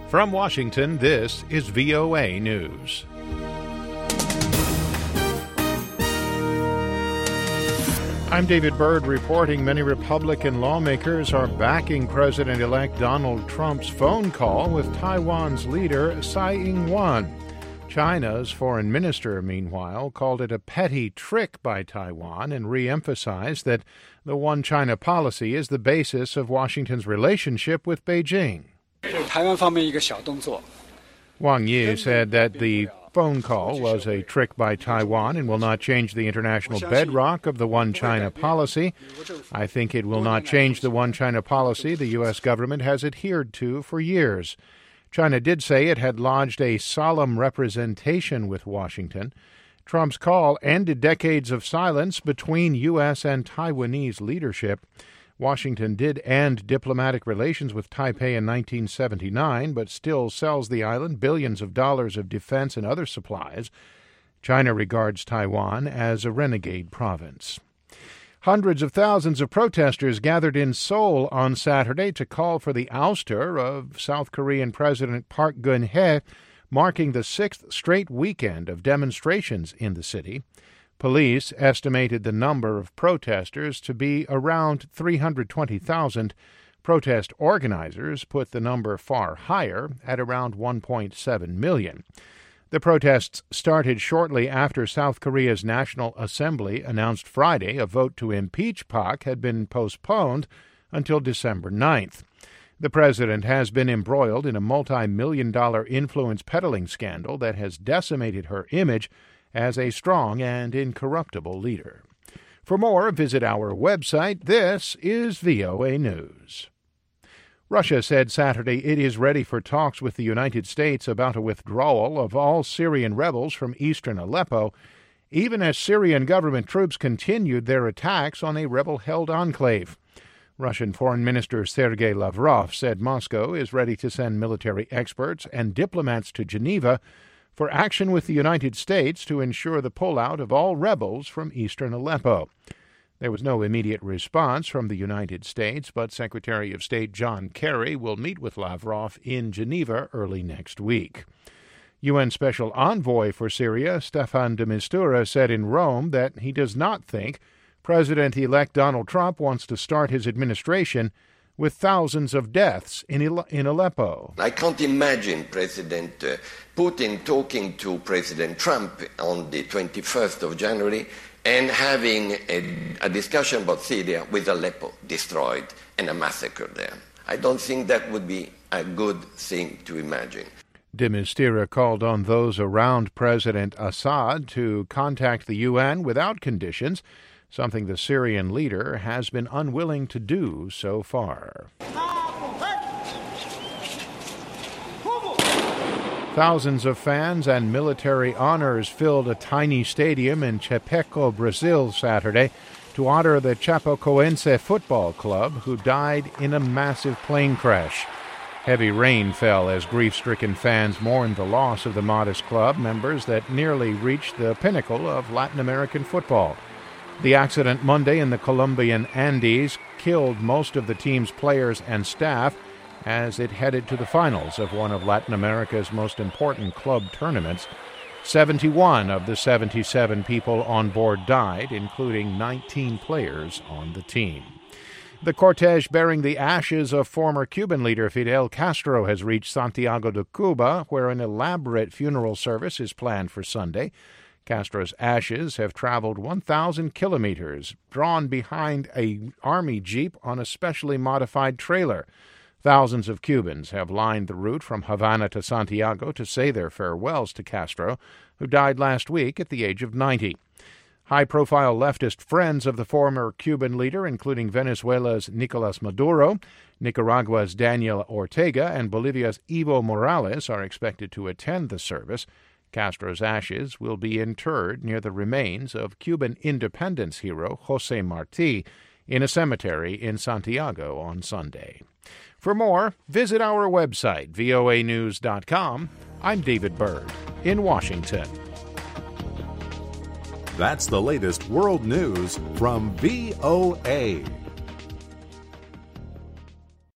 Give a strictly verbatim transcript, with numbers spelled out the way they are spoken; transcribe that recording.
From Washington, this is V O A News. I'm David Byrd reporting many Republican lawmakers are backing President-elect Donald Trump's phone call with Taiwan's leader Tsai Ing-wen. China's foreign minister, meanwhile, called it a petty trick by Taiwan and re-emphasized that the One China policy is the basis of Washington's relationship with Beijing. Wang Yi said that the phone call was a trick by Taiwan and will not change the international bedrock of the One China policy. I think it will not change the One China policy the U S government has adhered to for years. China did say it had lodged a solemn representation with Washington. Trump's call ended decades of silence between U S and Taiwanese leadership. Washington did end diplomatic relations with Taipei in nineteen seventy-nine, but still sells the island billions of dollars of defense and other supplies. China regards Taiwan as a renegade province. Hundreds of thousands of protesters gathered in Seoul on Saturday to call for the ouster of South Korean President Park Geun-hye, marking the sixth straight weekend of demonstrations in the city. Police estimated the number of protesters to be around three hundred twenty thousand. Protest organizers put the number far higher at around one point seven million. The protests started shortly after South Korea's National Assembly announced Friday a vote to impeach Park had been postponed until December ninth. The president has been embroiled in a multi-million dollar influence peddling scandal that has decimated her image as a strong and incorruptible leader. For more, visit our website. This is V O A News. Russia said Saturday it is ready for talks with the United States about a withdrawal of all Syrian rebels from eastern Aleppo, even as Syrian government troops continued their attacks on a rebel-held enclave. Russian Foreign Minister Sergei Lavrov said Moscow is ready to send military experts and diplomats to Geneva for action with the United States to ensure the pullout of all rebels from eastern Aleppo. There was no immediate response from the United States, but Secretary of State John Kerry will meet with Lavrov in Geneva early next week. U N Special Envoy for Syria Staffan de Mistura said in Rome that he does not think President-elect Donald Trump wants to start his administration with thousands of deaths in, in Aleppo. I can't imagine President uh, Putin talking to President Trump on the twenty-first of January and having a, a discussion about Syria with Aleppo destroyed and a massacre there. I don't think that would be a good thing to imagine. De Mistura called on those around President Assad to contact the U N without conditions, something the Syrian leader has been unwilling to do so far. Thousands of fans and military honors filled a tiny stadium in Chapecó, Brazil, Saturday to honor the Chapecoense Football Club, who died in a massive plane crash. Heavy rain fell as grief-stricken fans mourned the loss of the modest club members that nearly reached the pinnacle of Latin American football. The accident Monday in the Colombian Andes killed most of the team's players and staff as it headed to the finals of one of Latin America's most important club tournaments. seventy-one of the seventy-seven people on board died, including nineteen players on the team. The cortege bearing the ashes of former Cuban leader Fidel Castro has reached Santiago de Cuba, where an elaborate funeral service is planned for Sunday. Castro's ashes have traveled one thousand kilometers, drawn behind an army jeep on a specially modified trailer. Thousands of Cubans have lined the route from Havana to Santiago to say their farewells to Castro, who died last week at the age of ninety. High-profile leftist friends of the former Cuban leader, including Venezuela's Nicolas Maduro, Nicaragua's Daniel Ortega, and Bolivia's Evo Morales, are expected to attend the service. Castro's ashes will be interred near the remains of Cuban independence hero José Martí in a cemetery in Santiago on Sunday. For more, visit our website, V O A news dot com. I'm David Byrd in Washington. That's the latest world news from V O A.